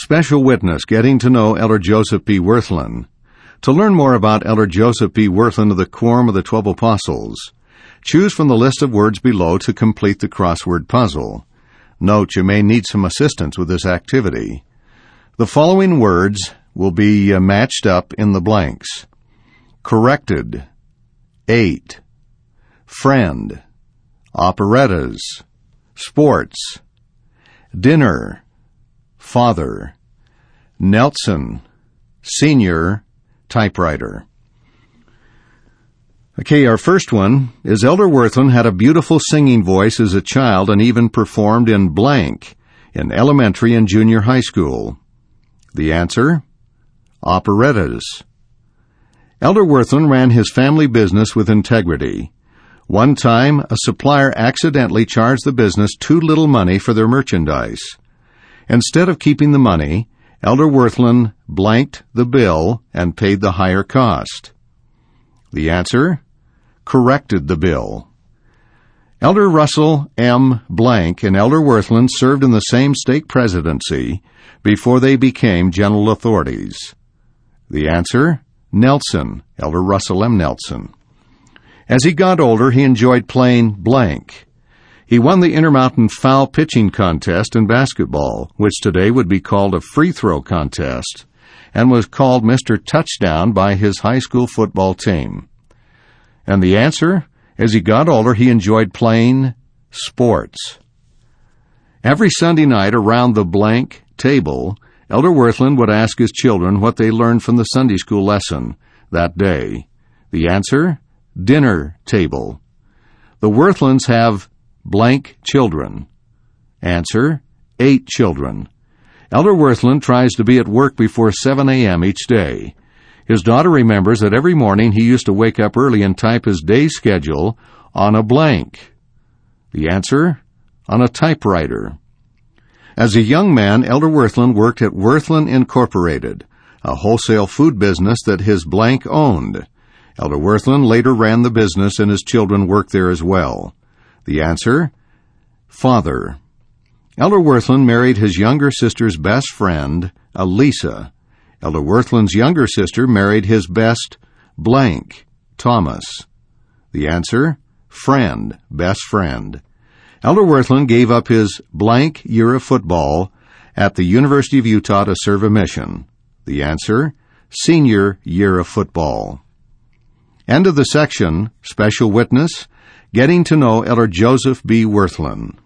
Special Witness, Getting to Know Elder Joseph B. Wirthlin. To learn more about Elder Joseph B. Wirthlin of the Quorum of the 12 Apostles, choose from the list of words below to complete the crossword puzzle. Note, you may need some assistance with this activity. The following words will be matched up in the blanks. Corrected, 8, friend, operettas, sports, dinner, father, Nelson, senior, typewriter. Okay, our first one is Elder Wirthlin had a beautiful singing voice as a child and even performed in blank in elementary and junior high school. The answer? Operettas. Elder Wirthlin ran his family business with integrity. One time, a supplier accidentally charged the business too little money for their merchandise. Instead of keeping the money, Elder Wirthlin blanked the bill and paid the higher cost. The answer? Corrected the bill. Elder Russell M. Blank and Elder Wirthlin served in the same stake presidency before they became general authorities. The answer? Nelson, Elder Russell M. Nelson. As he got older, he enjoyed playing blank. He won the Intermountain Foul Pitching Contest in basketball, which today would be called a free throw contest, and was called Mr. Touchdown by his high school football team. And the answer? As he got older, he enjoyed playing sports. Every Sunday night around the blank table, Elder Wirthlin would ask his children what they learned from the Sunday school lesson that day. The answer? Dinner table. The Wirthlins have blank children. Answer? 8 children. Elder Wirthlin tries to be at work before 7 a.m. each day. His daughter remembers that every morning he used to wake up early and type his day schedule on a blank. The answer? On a typewriter. As a young man, Elder Wirthlin worked at Wirthlin Incorporated, a wholesale food business that his blank owned. Elder Wirthlin later ran the business and his children worked there as well. The answer? Father. Elder Wirthlin married his younger sister's best friend, Elisa. Elder Wirthlin's younger sister married his best blank, Thomas. The answer? Friend, best friend. Elder Wirthlin gave up his blank year of football at the University of Utah to serve a mission. The answer? Senior year of football. End of the section, Special Witness, Getting to Know Elder Joseph B. Wirthlin.